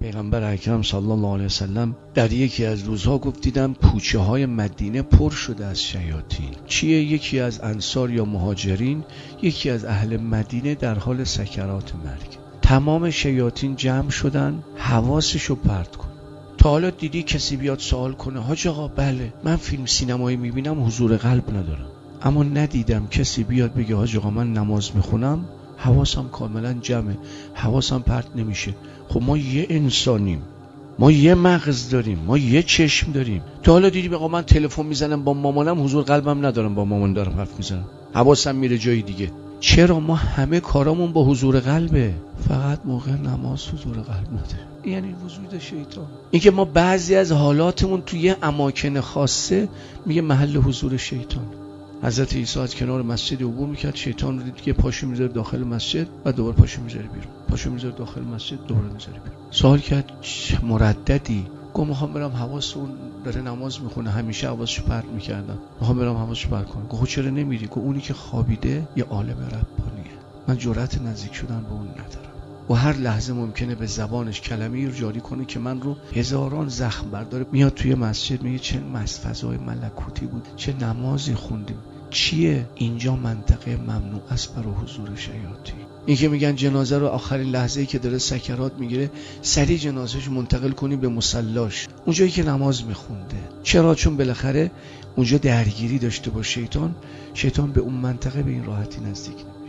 پیغمبر اکرم صلی الله علیه وسلم در یکی از روزها گفت دیدم کوچه های مدینه پر شده از شیاطین. چیه؟ یکی از انصار یا مهاجرین، یکی از اهل مدینه در حال سکرات مرگ. تمام شیاطین جمع شدن حواسشو پرت کن. تا حالا دیدی کسی بیاد سوال کنه حاج آقا بله من فیلم سینمایی میبینم حضور قلب ندارم، اما ندیدم کسی بیاد بگه حاج آقا من نماز میخونم حواسم کاملا جمعه، حواسم پرت نمیشه. خب ما یه انسانیم، ما یه مغز داریم، ما یه چشم داریم. تا حالا دیدی بگه من تلفن میزنم با مامانم حضور قلبم ندارم، با مامان دارم حرف میزنم حواسم میره جای دیگه. چرا؟ ما همه کارامون با حضور قلبه، فقط موقع نماز حضور قلب نداره. یعنی وجود شیطان. اینکه ما بعضی از حالاتمون توی اماکن خاصه میگه محل حضور شیطان. حضرت عیسی از کنار مسجد عبور میکرد، شیطان رو دید که پاشو میذاره داخل مسجد و دوباره پاشو میذاره بیرون، پاشو میذاره داخل مسجد دوباره میذاره بیرون. سوال کرد مرددی؟ گفت میخوام برم حواس اون داره نماز میخونه همیشه حواسشو پرت میکردم، میخوام برم حواسشو پرت کنم. گفت چرا نمیری؟ گفت اونی که خوابیده یه عالم ربانیه، من جرأت نزدیک شدن به اون ندارم. و هر لحظه ممکنه به زبانش کلمه‌ای رو جاری کنه که من رو هزاران زخم برداره. میاد توی مسجد میگه چه فضای ملکوتی بود، چه نمازی خوندیم. چیه؟ اینجا منطقه ممنوع است برای حضور شیاطین. این که میگن جنازه رو آخرین لحظه‌ای که داره سکرات میگیره سریع جنازه‌شو منتقل کنی به مصلاش، اونجایی که نماز میخونده. چرا؟ چون بالاخره اونجا درگیری داشته با شیطان به اون منطقه به این راحتی نزدیک